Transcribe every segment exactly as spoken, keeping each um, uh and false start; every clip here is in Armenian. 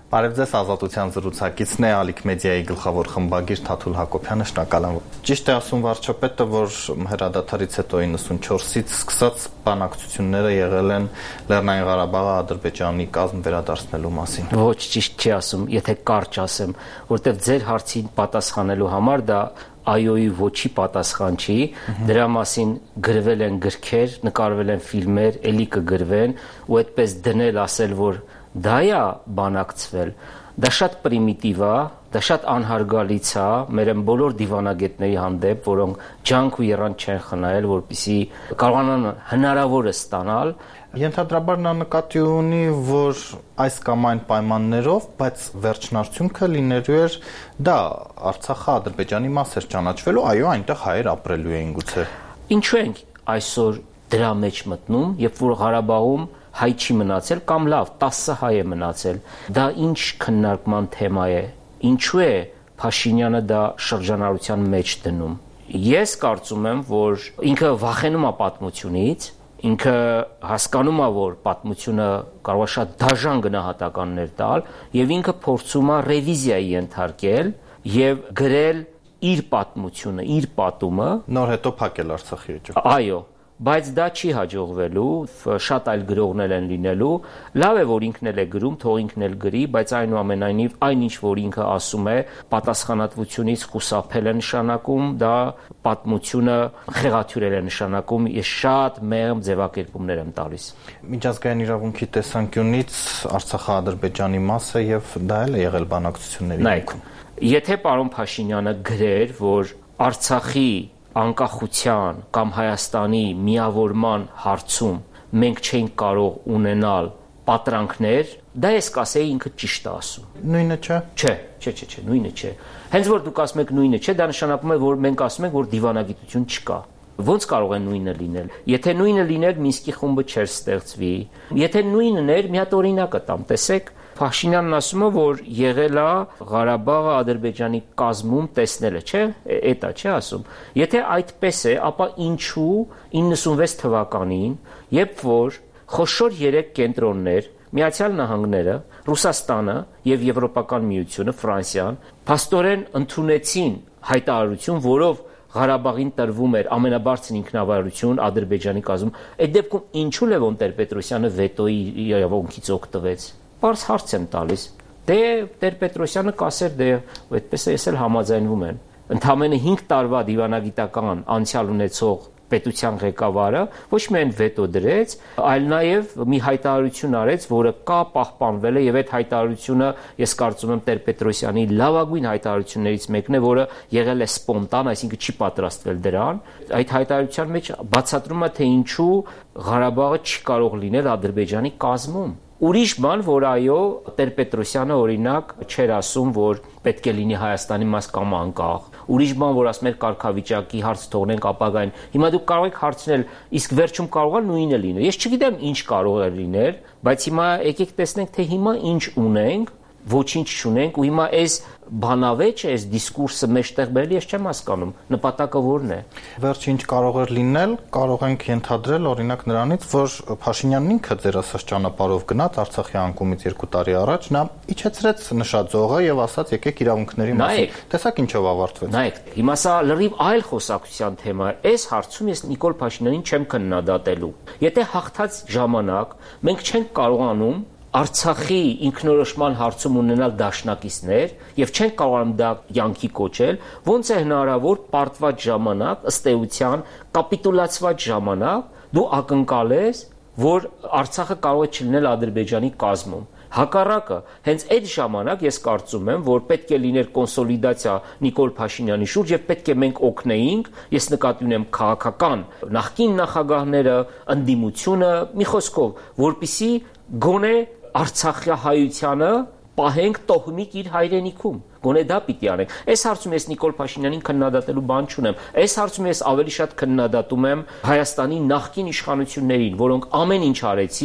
Բարև ձեզ, Ազատության զրուցակիցն է, Ալիք մեդիայի գլխավոր խմբագիր Թաթուլ Հակոբյանը, շնորհակալ եմ։ Ճիշտ է ասում վարչապետը, որ հրադադարից հետո իննսունչորսից սկսած բանակցությունները եղել են Լեռնային Ղարաբաղը Ադրբեջանի կազմ վերադարձնելու մասին։ Ոչ, ճիշտ չի ասում, եթե կարճ ասեմ, որտեղ ձեր հարցին պատասխանելու համար դա այոյի ոչի պատասխան չի, դրա մասին գրվել են գրքեր, նկարվել են ֆիլմեր, էլի կգրվեն, ու այդպես դնել ասել, որ դա է բանակցվել, դա շատ պրիմիտիվ է, դա շատ անհարգալից է մեր բոլոր դիվանագետների հանդեպ, որոնք ջանք ու եռանդ չեն խնայել, որպեսզի կարողանան հնարավորը ստանալ։ Ենթադրաբար նա նկատի ունի, որ այս կամ այն պայմաններով, բայց վերջնարդյունքը լինելու էր դա Արցախը Ադրբեջանի մաս էր ճանաչվելու, այո, այնտեղ հայեր ապրելու էին գուցե։ Ինչու ենք այսօր դրա մեջ մտնում, երբ որ Ղարաբաղում հայ չի մնացել կամ լավ տասը հայ է մնացել, դա ինչ քննարկման թեմա է, ինչու է Փաշինյանը դա շրջանառության մեջ դնում։ Ես կարծում եմ, որ ինքը վախենում է պատմությունից, ինքը հասկանում է, որ պատմությունը կարող է շատ դաժան գնահատականներ տալ, եւ ինքը փորձում է ռևիզիայի ենթարկել եւ գրել իր պատմությունը, իր պատումը, նոր հետո փակել Արցախի էջը։ Այո, բայց դա չի հաջողվելու, շատ այլ գրողներ են լինելու, լավ է, որ ինքն էլ է գրում, թող ինքն էլ գրի, բայց այնուամենայնիվ այն ինչ որ ինքը ասում է, պատասխանատվությունից խուսափել է նշանակում, դա պատմությունը խեղաթյուրել է նշանակում, ես շատ մեղմ ձևակերպումներ եմ տալիս։ Միջազգային իրավունքի տեսանկյունից Արցախը Ադրբեջանի մաս է եւ դա էլ է եղել բանակցությունների ներքո։ Եթե պարոն Փաշինյանը գրեր, որ Արցախի անկախության կամ Հայաստանի միավորման հարցում մենք չենք կարող ունենալ պատրանքներ, դա ես կասեի ինքը ճիշտ է ասում։ Նույնը չէ։ Չէ, չէ, չէ, չէ, նույնը չէ։ Հենց որ դուք ասում եք նույնը չէ, դա նշանակում է, որ մենք ասում ենք, որ դիվանագիտություն չկա։ Ոնց կարող է նույնը լինել։ Եթե նույնը լիներ, Մինսկի խումբը չէր ստեղծվի։ Եթե նույնն էր, մի հատ օրինակ տամ, տեսեք, Փաշինյանն ասում է, որ եղել է Ղարաբաղը Ադրբեջանի կազմում տեսնելը, չէ՞, էտա չէ ասում։ Եթե այդպես է, ապա ինչու իննսունվեց թվականին, երբ որ խոշոր երեք կենտրոններ, Միացյալ Նահանգները, Ռուսաստանը եւ Եվրոպական միությունը, Ֆրանսիան, փաստորեն ընդունեցին հայտարարություն, որով Ղարաբաղին տրվում էր ամենաբարձր ինքնավարություն Ադրբեջանի կազմում, այդ դեպքում ինչու Լևոն Տեր-Պետրոսյանը վետոյի իրավունքից օգտվեց։ Պարզ հարց եմ տալիս։ Դե Տեր-Պետրոսյանը կասեր, դե այդպես է, ես էլ համաձայնվում եմ։ Ընդամենը հինգ տարվա դիվանագիտական անցյալ ունեցող պետության ղեկավարը ոչ միայն վետո դրեց, այլ նաև մի հայտարարություն արեց, որը կա պահպանվել է եւ այդ հայտարարությունը ես կարծում եմ Տեր-Պետրոսյանի լավագույն հայտարարություններից մեկն է, որը եղել է սպոնտան, այսինքն չի պատրաստվել դրան։ Այդ հայտարարության մեջ բացատրում է, թե ինչու Ղարաբաղը չի կարող լինել Ադրբեջանի կազմում։ Ուրիշ բան, որ այո, Տեր-Պետրոսյանը օրինակ չէր ասում, որ պետք է լինի Հայաստանի մաս կամ անկախ։ Ուրիշ բան, որ ասում էր կարգավիճակի հարց թողնենք ապագային։ Հիմա դուք կարող եք հարցնել, իսկ վերջում կարող է նույնը լինել։ Ես չգիտեմ ինչ կարող է լինել, բայց հիմա եկեք տեսնենք, թե հիմա ինչ ունենք, ոչինչ չունենք, ու հիմա այս բանավեճը, այս դիսկուրսը մեջտեղ բերել, ես չեմ հասկանում, նպատակը որն է։ Վերջ ինչ կարող էր լինել, կարող ենք ենթադրել օրինակ նրանից, որ Փաշինյանն ինքը ձեր ասած ճանապարհով գնաց Արցախի անկումից երկու տարի առաջ, նա իջեցրեց նշաձողը եւ ասաց եկեք իրավունքների մասին։ Տեսակ ինչով ավարտվեց։ Նայեք, հիմա սա լրիվ այլ խոսակցության թեմա է։ Այս հարցում ես Նիկոլ Փաշինյանին չեմ քննադատելու։ Եթե հաղթած ժամանակ մենք չենք կարողանում Արցախի ինքնորոշման հարցում ունենալ դաշնակիցներ եւ չեն կարողանում դա յանքի կոչել, ոնց է հնարավոր պարտված ժամանակ, ըստ էության կապիտուլացված ժամանակ դու ակնկալես, որ Արցախը կարող է չլինել Ադրբեջանի կազմում։ Հակառակը, հենց այդ ժամանակ ես կարծում եմ, որ պետք է լիներ կոնսոլիդացիա Նիկոլ Փաշինյանի շուրջ եւ պետք է մենք օգնեինք, ես նկատի ունեմ քաղաքական նախկին նախագահները, ընդդիմությունը, մի խոսքով, որպիսի գոնե Արցախահայությանը պահենք տոհմիկ իր հայրենիքում։ Գոնե դա պիտի անենք։ Այս հարցում ես Նիկոլ Փաշինյանին քննադատելու բան չունեմ։ Այս հարցում ես ավելի շատ քննադատում եմ Հայաստանի նախկին իշխանություններին, որոնք ամեն ինչ արեցին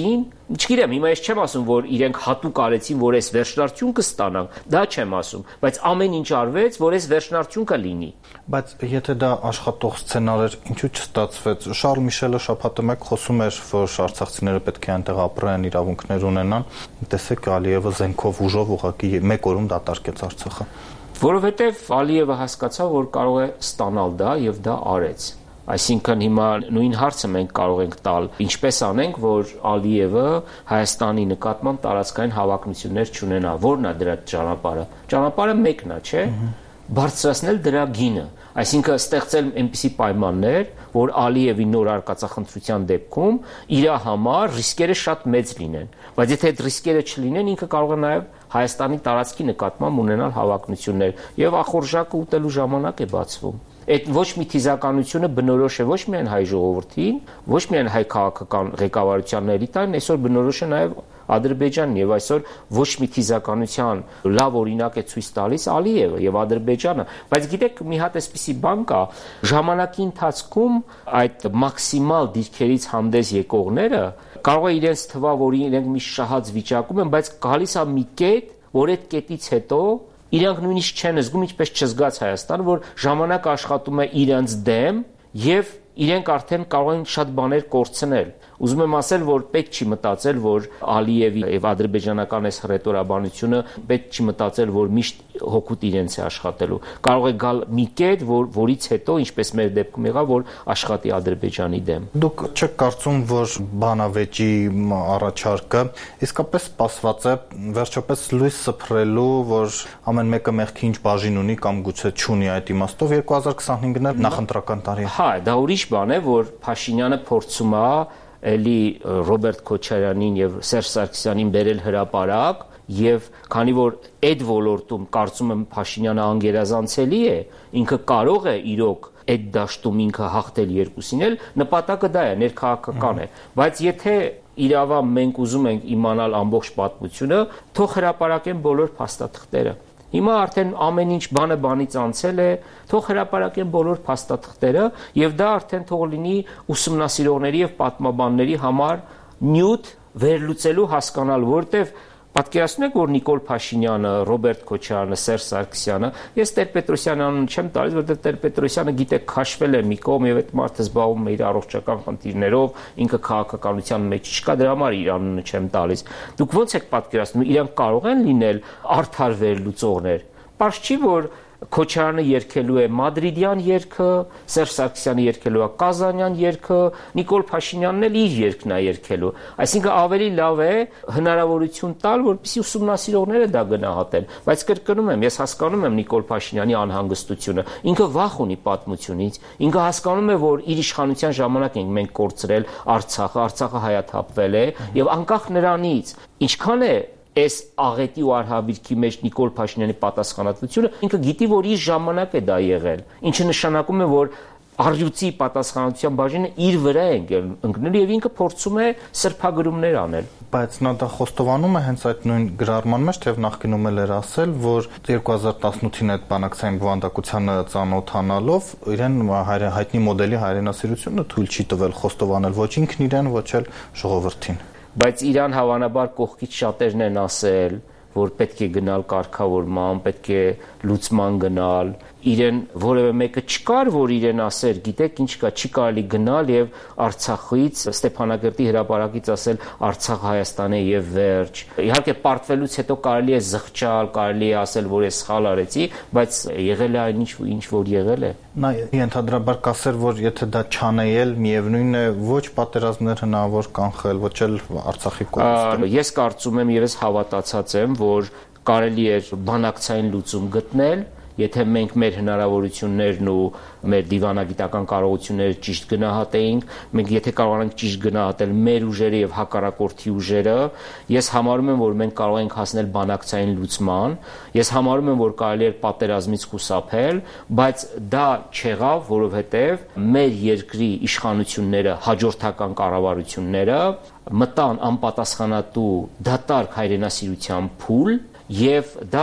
Չգիտեմ, հիմա ես չեմ ասում, որ իրենք հատուկ արեցին, որ այս վերջնարդյուն կստանան, դա չեմ ասում, բայց ամեն ինչ արվեց, որ այս վերջնարդյուն կլինի։ Բայց եթե դա աշխատող սցենար էր, ինչու չստացվեց։ Շարլ Միշելը շաբաթը մեկ խոսում էր, որ արցախցիները պետք է այնտեղ ապրեն, իրավունքներ ունենան։ Տեսեք, Ալիևը զենքով ուժով ուղղակի մեկ օրում դատարկեց Արցախը։ Որովհետև Ալիևը հասկացավ, որ կարող է ստանալ դա եւ դա արեց։ Այսինքն հիմա նույն հարցը մենք կարող ենք տալ, ինչպես անենք, որ Ալիևը Հայաստանի նկատմամբ տարածքային հավակնություններ չունենա, որն է դրա ճանապարհը։ Ճանապարհը մեկն է, չէ՞։ Բարձրացնել դրա գինը, այսինքն ստեղծել այնպիսի պայմաններ, որ Ալիևի նոր արկածախնդրության դեպքում իր համար ռիսկերը շատ մեծ լինեն, բայց եթե այդ ռիսկերը չլինեն, ինքը կարող է նաև Հայաստանի տարածքի նկատմամբ ունենալ հավակնություններ եւ ախորժակը ուտելու ժամանակ է բացվում։ Այդ ոչ մի թիզականությունը բնորոշ է ոչ միայն հայ ժողովրդին, ոչ միայն հայ քաղաքական ղեկավարությանն էլիտային, այսօր բնորոշ է նաև Ադրբեջանն եւ այսօր ոչ մի թիզականության լավ օրինակ է ցույց տալիս Ալիևը եւ Ադրբեջանը, բայց գիտեք մի հատ էսպիսի բան կա, ժամանակի ընթացքում այդ մաքսիմալ դիրքերից հանդես եկողները կարող է իրենց թվա, որ իրենք մի շահած վիճակում են, բայց գալիս է մի կետ, որ այդ կետից հետո իրանք նույնիսկ չեն զգում, ինչպես չզգաց Հայաստանը, որ ժամանակը աշխատում է իրենց դեմ եւ իրենք արդեն կարող են շատ բաներ կորցնել։ Ուզում եմ ասել, որ պետք չի մտածել, որ Ալիևի եւ ադրբեջանական այս հռետորաբանությունը պետք չի մտածել, որ միշտ հոգուտ իրենց է աշխատելու։ Կարող է գալ մի կետ, որ որից հետո, ինչպես մեր դեպքում եղավ, որ աշխատի Ադրբեջանի դեմ։ Դուք չեք կարծում, որ բանավեճի առաջարկը իսկապես սպասված է վերջապես լույս սփռելու, որ ամեն մեկը մեղքի ինչ բաժին ունի կամ գուցե չունի այդ իմաստով երկու հազար քսանհինգն էլ նախընտրական տարի է։ Հա, դա ուրիշ բան է, որ Փաշինյանը փորձում է էլի Ռոբերտ Քոչարյանին եւ Սերժ Սարգսյանին բերել հրապարակ եւ քանի որ այդ ոլորտում կարծում եմ Փաշինյանը անգերազանցելի է, ինքը կարող է իրոք այդ դաշտում ինքը հաղթել երկուսին էլ, նպատակը դա է, ներքաղաքական է, բայց եթե իրավա մենք ուզում ենք իմանալ ամբողջ պատմությունը, թող հրապարակեն բոլոր փաստաթղթերը։ Հիմա արդեն ամեն ինչ բանը բանից անցել է, թող հրապարակեն բոլոր փաստաթղթերը եւ դա արդեն թող լինի ուսումնասիրողների եւ պատմաբանների համար նյութ վերլուծելու հասկանալ, որտեվ պատկերացնում եք, որ Նիկոլ Փաշինյանը, Ռոբերտ Քոչարյանը, Սերժ Սարգսյանը, ես Տեր-Պետրոսյանի անունը չեմ տալիս, որտեղ Տեր-Պետրոսյանը գիտեք քաշվել է մի կողմ եւ այդ մարդը զբաղվում է իր առողջական խնդիրներով, ինքը քաղաքականության մեջ չկա, դրա համար իր անունը չեմ տալիս։ Դուք ո՞նց եք պատկերացնում, իրանք կարող են լինել արդար վերլուծողներ։ Պարզ չի, որ Քոչարյանը երգելու է Մադրիդյան երգը, Սերժ Սարգսյանը երգելու է Կազանյան երգը, Նիկոլ Փաշինյանն էլ իր երգն է երգելու։ Այսինքն ավելի լավ է հնարավորություն տալ, որպեսզի ուսումնասիրողները դա գնահատեն։ Բայց կրկնում եմ, ես հասկանում եմ Նիկոլ Փաշինյանի անհանգստությունը։ Ինքը վախ ունի պատմությունից։ Ինքը հասկանում է, որ իր իշխանության ժամանակ ենք մենք կորցրել Արցախը, Արցախը հայաթափվել է եւ անկախ նրանից ինչքան է այս աղետի ու արհավիրքի մեջ Նիկոլ Փաշինյանի պատասխանատվությունը, ինքը գիտի, որ իր ժամանակ է դա եղել, ինչը նշանակում է, որ առյուծի պատասխանատվության բաժինը իր վրա է ընկնել եւ ինքը փորձում է սրբագրումներ անել։ Բայց նա դա խոստովանում է հենց այդ նույն գրառման մեջ, թեև նախկինում էլ էր ասել, որ երկու հազար տասնութին այդ բանակցային բովանդակությանը ծանոթանալով իրեն հայտնի մոդելի հայրենասիրությունը թույլ չի տվել խոստովանել ոչ ինքն իրեն, ոչ էլ ժողովրդին։ Բայց իրան հավանաբար կողքից շատերն են ասել, որ պետք է գնալ կարգավորման, պետք է լուծման գնալ, իրեն որևէ մեկը չկար, որ իրեն ասեր, գիտեք ինչ կա, չի կարելի գնալ եւ Արցախից Ստեփանակերտի հրապարակից ասել Արցախ Հայաստան է եւ վերջ։ Իհարկե պարտվելուց հետո կարելի է զղջալ, կարելի է ասել, որ ես սխալ արեցի, բայց եղել է այն ինչ ինչ որ եղել է։ Նա ենթադրաբար կասեր, որ եթե դա չանեել, միևնույն է ոչ պատերազմներ հնարավոր կանխել, ոչ էլ Արցախի կորստը։ Ես կարծում եմ եւ ես հավատացած եմ, որ կարելի է բանակցային լուծում գտնել, եթե մենք մեր հնարավորություններն ու մեր դիվանագիտական կարողությունները ճիշտ գնահատեինք, մենք եթե կարողանանք ճիշտ գնահատել մեր ուժերը եւ հակառակորդի ուժերը, ես համարում եմ, որ մենք կարող ենք հասնել բանակցային լուծման, ես համարում եմ, որ կարելի է պատերազմից խուսափել, բայց դա չեղավ, որովհետեւ մեր երկրի իշխանությունները, հաջորդական կառավարությունները մտան անպատասխանատու դատարկ հայրենասիրության փուլ եւ դա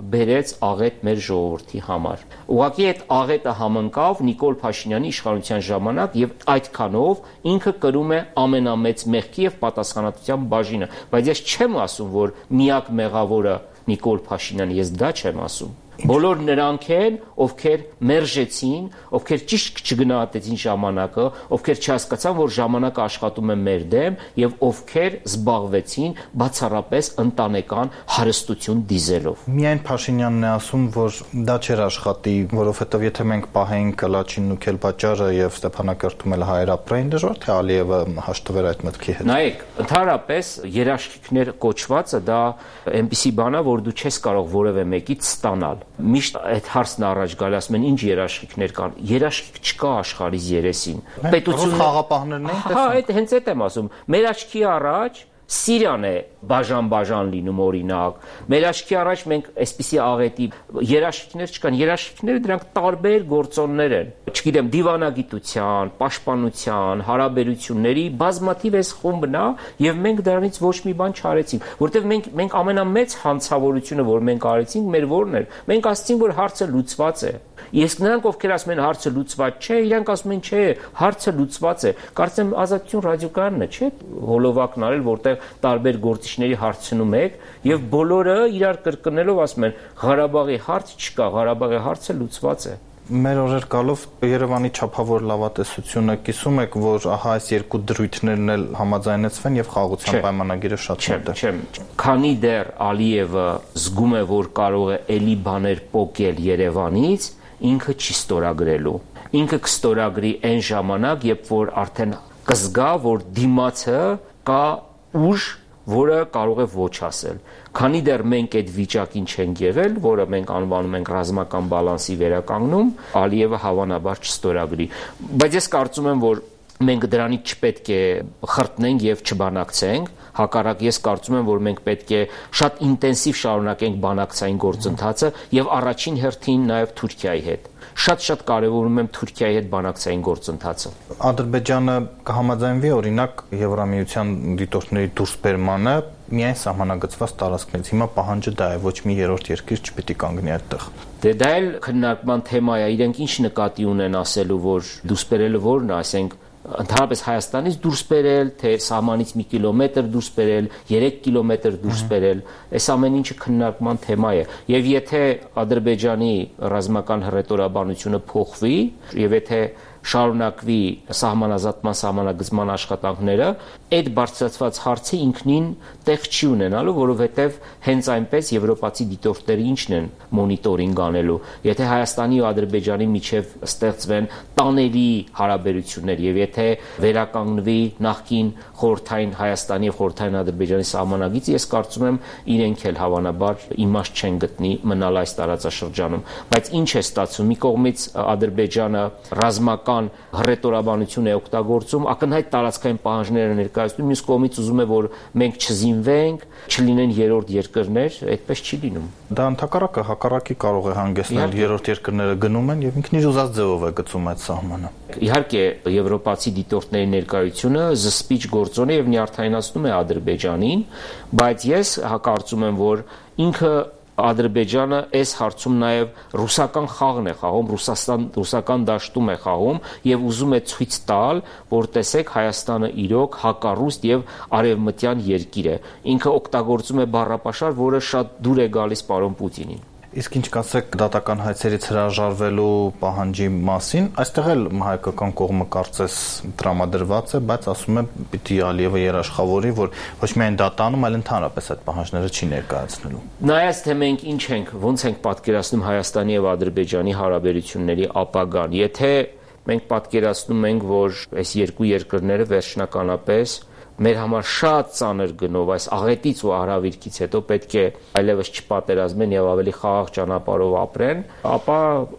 բերեց աղետ մեր ժողովրդի համար։ Ուղղակի այդ աղետը համընկավ Նիկոլ Փաշինյանի իշխանության ժամանակ եւ այդքանով ինքը կրում է ամենամեծ մեղքի եւ պատասխանատվության բաժինը, բայց ես չեմ ասում, որ միակ մեղավորը Նիկոլ Փաշինյանը, ես դա չեմ ասում։ Բոլոր նրանք են, ովքեր մերժեցին, ովքեր ճիշտ չգնահատեցին ժամանակը, ովքեր չհասկացան, որ ժամանակը աշխատում է մեր դեմ եւ ովքեր զբաղվեցին բացառապես ընտանեկան հարստություն դիզելով։ Միայն Փաշինյանն է ասում, որ դա չէր աշխատի, որովհետեւ եթե մենք պահեինք Կլաչինն ու Քելբաճարը եւ Ստեփանակերտում էլ հայեր ապրեին, դժվար թե Ալիևը հաշտվեր այդ մտքի հետ։ Նայեք, ընդհանրապես երաշխիքներ կոչվածը դա այնպիսի բան է, որ դու չես կարող որևէ մեկից ստանալ։ Միշտ այդ հարցն առաջ գալի, ասում են, ինչ երաշխիքներ կան։ Երաշխիք չկա աշխարհիս երեսին։ Պետությունը խաղապահներն են տեսնում։ Հա, այդ հենց այդ եմ ասում։ Մեր աչքի առաջ Սիրիան է բաժան-բաժան լինում, օրինակ։ Մեր աչքի առաջ մենք այսպիսի աղետի երաշխիքներ չկան, երաշխիքները դրանք տարբեր գործոններ են։ Չգիտեմ, դիվանագիտության, պաշտպանության, հարաբերությունների բազմաթիվ էս խումբն է, եւ մենք դրանից ոչ մի բան չարեցինք, որտեղ մենք մենք ամենամեծ հանցավորությունը, որ մենք արեցինք, մեր որն էր։ Մենք ասացինք, որ հարցը լուծված է։ Իսկ նրանք, ովքեր ասում են հարցը լուծված չէ, իրանք ասում են չէ, հարցը լուծված է։ Կարծեմ Ազատություն ռադիոկայանն է, չէ՞, հոլովակն արել, որտեղ տարբեր գործիչների հարցնում եք եւ բոլորը իրար կրկնելով ասում են Ղարաբաղի հարց չկա, Ղարաբաղի հարցը լուծված է։ Մեր օրեր գալով Երևանի չափավոր լավատեսությունը կիսում եք, որ ահա այս երկու դրույթներն էլ համաձայնեցվեն եւ խաղաղության պայմանագիրը շատ մոտ է։ Չեմ, քանի դեռ Ալիևը զգում է, որ կարող է էլի բաներ պոկել Երևանից, ինքը չի ստորագրելու։ Ինքը կստորագրի այն ժամանակ, երբ որ արդեն կզգա, որ դիմացը կա ուժ, որը կարող է ոչ ասել։ Քանի դեռ մենք այդ վիճակին չենք եղել, որը մենք անվանում ենք ռազմական բալանսի վերականգնում, Ալիևը հավանաբար չստորագրի։ Բայց ես կարծում եմ, որ մենք դրանից չպետք է խրտնենք եւ չբանակցենք, հակառակ ես կարծում եմ, որ մենք պետք է շատ ինտենսիվ շարունակենք բանակցային գործընթացը եւ առաջին հերթին նաեւ Թուրքիայի հետ։ Շատ-շատ կարևորում եմ Թուրքիայի հետ բանակցային գործընթացը։ Ադրբեջանը կհամաձայնվի օրինակ Եվրամիության դիտորդների դուրսբերմանը միայն սահմանագծված տարածքներից։ Հիմա պահանջը դա է, ոչ մի երրորդ երկիր չպիտի կանգնի այդտեղ։ Դե դա էլ քննարկման թեմա է, իրենք ինչ նկատի ունեն ասելու, որ դուրսբերելը որն է, ասենք ընդհանրապես Հայաստանից դուրս բերել, թե սահմանից մի կիլոմետր դուրս բերել, երեք կիլոմետր դուրս բերել, այս ամեն ինչը քննարկման թեմա է։ Եվ եթե Ադրբեջանի ռազմական հռետորաբանությունը փոխվի, եւ եթե շարունակվի սահմանազատման սահմանագծման աշխատանքները, այդ բարձրացված հարցը ինքնին տեղ չի ունենալու, որովհետև հենց այնպես եվրոպացի դիտորդները ինչն են մոնիտորինգ անելու։ Եթե Հայաստանի ու Ադրբեջանի միջև ստեղծվեն տանելի հարաբերություններ եւ եթե վերականգնվի նախկին խորհրդային Հայաստանի եւ խորհրդային Ադրբեջանի սահմանագիծը, ես կարծում եմ իրենք էլ հավանաբար իմաստ չեն գտնի մնալ այս տարածաշրջանում։ Բայց ինչ է ստացվում, մի կողմից Ադրբեջանը ռազմական հռետորաբանություն է օգտագործում, ակնհայտ տարածքային պահանջները ներկայացնում, մյուս կողմից ուզում է, որ մենք չզինվենք, չլինեն երրորդ երկրներ, այդպես չի լինում։ Դա ընդհակառակը հակառակի կարող է հանգեցնել, երրորդ երկրները գնում են եւ ինքն իր ուզած ձևով է գծում այդ սահմանը։ Իհարկե, եվրոպացի դիտորդների ներկայությունը զսպիչ գործոն է եւ նյարդայնացնում է Ադրբեջանին, բայց ես կարծում եմ, որ ինքը Ադրբեջանը այս հարցում նաև ռուսական խաղն է խաղում, Ռուսաստան ռուսական դաշտում է խաղում եւ ուզում է ցույց տալ, որ տեսեք Հայաստանը իրոք հակառուստ եւ արևմտյան երկիր է։ Ինքը օգտագործում է բառապաշար, որը շատ դուր է գալիս պարոն Պուտինին։ Իսկ ինչ կասեք դատական հայցերից հրաժարվելու պահանջի մասին, այստեղ էլ հայկական կողմը կարծես տրամադրված է, բայց ասում է պիտի Ալիևը երաշխավորի, որ ոչ միայն դատանում, այլ ընդհանրապես այդ պահանջները չի ներկայացնելու։ Նայած թե մենք ինչ ենք, ոնց ենք պատկերացնում Հայաստանի եւ Ադրբեջանի հարաբերությունների ապագան, եթե մենք պատկերացնում ենք, որ այս երկու երկրները վերջնականապես մեր համար շատ ծանր գնով այս աղետից ու արհավիրքից հետո պետք է այլևս չպատերազմեն եւ ավելի խաղաղ ճանապարհով ապրեն, ապա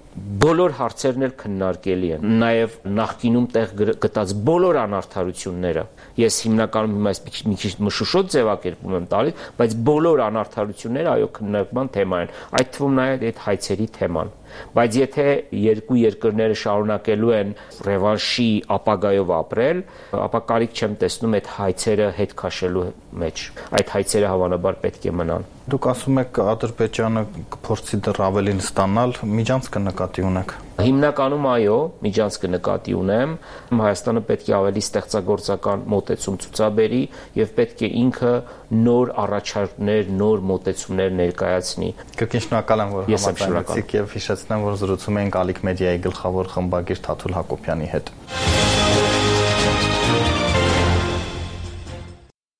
բոլոր հարցերն էլ քննարկելի են։ Նաեւ նախկինում տեղ գտած բոլոր անարդարությունները, ես հիմնականում հիմա այս մի քիչ մշուշոտ ձևակերպում եմ տալիս, բայց բոլոր անարդարությունները այո քննարկման թեմա են, այդ թվում նաեւ այդ հայցերի թեման։ Բայց եթե երկու երկրները շարունակելու են ռևանշի ապագայով ապրել, ապա կարիք չեմ տեսնում այդ հայցերը հետ քաշելու մեջ։ Այդ հայցերը հավանաբար պետք է մնան։ Դուք ասում եք Ադրբեջանը կփորձի դեռ ավելին ստանալ, միջանցքը նկատի ունեք։ Հիմնականում այո, միջանցքը նկատի ունեմ։ Հայաստանը պետք է ավելի ստեղծագործական մոտեցում ցուցաբերի եւ պետք է ինքը նոր առաջարկներ, նոր մոտեցումներ ներկայացնի։ Կրկին շնորհակալ եմ, որ համաձայնեցիք եւ հիշեցնեմ, որ զրուցում էինք Ալիք մեդիայի գլխավոր խմբագիր Թաթուլ Հակոբյանի հետ։